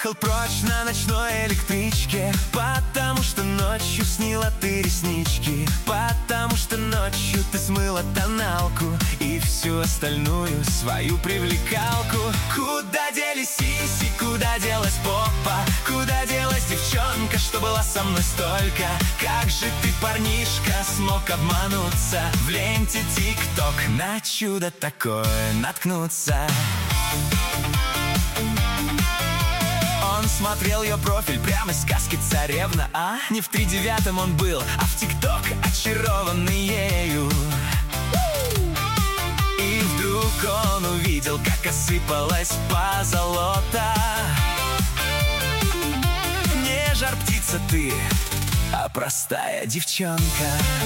уехал прочь на ночной электричке, потому что ночью снила ты реснички, потому что ночью ты смыла тоналку и всю остальную свою привлекалку. Куда делись сиси, куда делась попа, куда делась девчонка, что была со мной столько? Как же ты, парнишка, смог обмануться в ленте ТикТок, на чудо такое наткнуться? Он смотрел ее профиль прямо из сказки «Царевна», а не в 3-9 он был, а в ТикТок, очарованный ею. И вдруг он увидел, как осыпалась позолота. Не жар-птица ты, а простая девчонка.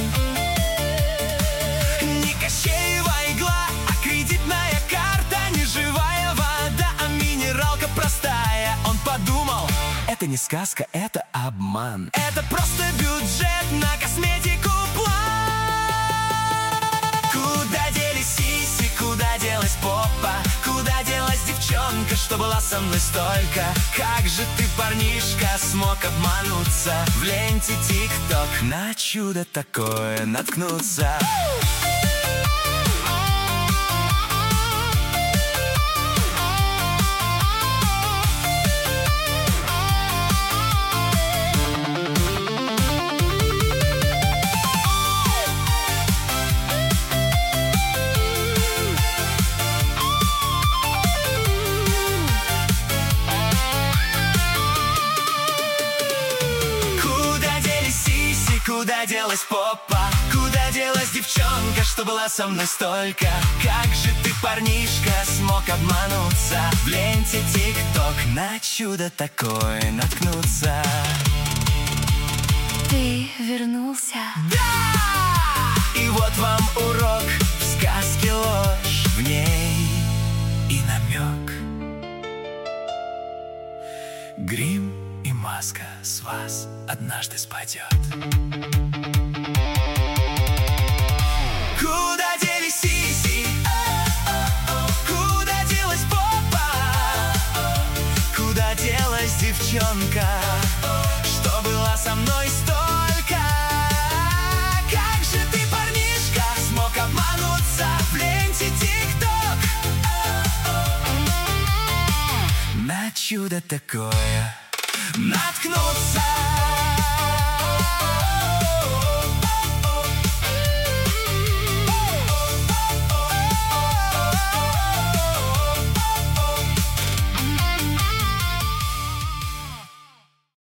Не Кощеева игла, а кредитная карта, не живая вода, а минералка простая. Он подумал, это не сказка, это обман, это просто бюджет на косметику план. Куда делись сиси, куда делась попа, куда делась девчонка, что была со мной столько? Как же ты, парнишка, смог обмануться в ленте ТикТок, на чудо такое наткнуться? Куда делась попа, куда делась девчонка, что была со мной столько? Как же ты, парнишка, смог обмануться в ленте ТикТок, на чудо такое наткнуться? Ты вернулся? Да! И вот вам урок в сказке, ложь в ней и намек. Грим и маска с вас однажды спадет. Куда делись сиси? Куда делась попа? Куда делась девчонка, что была со мной столько? Как же ты, парнишка, смог обмануться в ленте ТикТок, на чудо такое наткнуться?